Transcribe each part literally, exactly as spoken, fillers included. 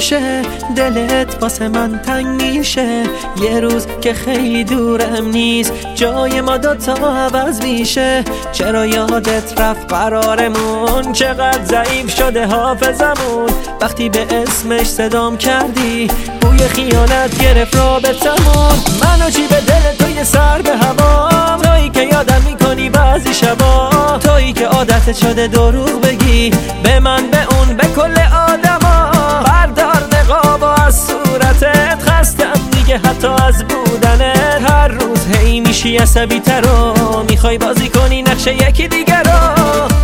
میشه، دلت واسه من تنگ میشه. یه روز که خیلی دورم نیست، جای ما دوتا عوض میشه. چرا یادت رفت قرارمون، چقدر ضعیف شده حافظمون. وقتی به اسمش صدام کردی، بوی خیانت گرفت رابطمون. منو چی به دل تو یه سر به هوا، تویی که یادم میکنی بعضی شبا، تویی که عادت شده دروغ بگی به من، به اون، به کل آدما. بردار نقابو از صورتت، خستم دیگه حتی از بودنت. هر روز هی میشی عصبی تر و میخوای بازی کنی نقش یکی دیگر رو.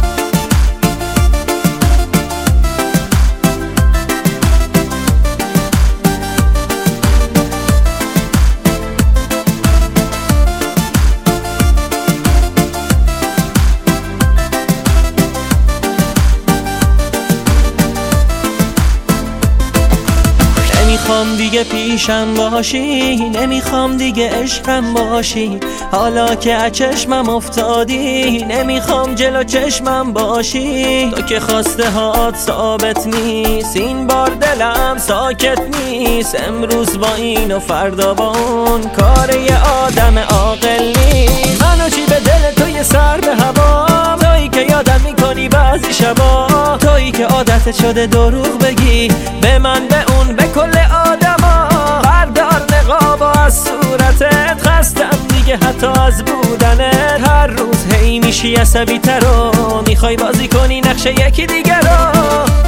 نمیخوام دیگه پیشم باشی، نمیخوام دیگه عشقم باشی. حالا که از چشمم افتادی، نمیخوام جلو چشمم باشی. تو که خواسته هات ثابت نیست، این بار دلم ساکت نیست. امروز با این و فردا با اون، کار یه آدم عاقل نیست. منو چی به دل تو یه سر به هوا، تویی که یادم میکنی بعضی شبا، تویی که عادت شده دروغ بگی به من، به اون، به کل آدما. بردار نقابو از صورتت، خستم دیگه حتی از بودنت. هر روز هی میشی عصبی تر و میخوای بازی کنی نقش یکی دیگر رو.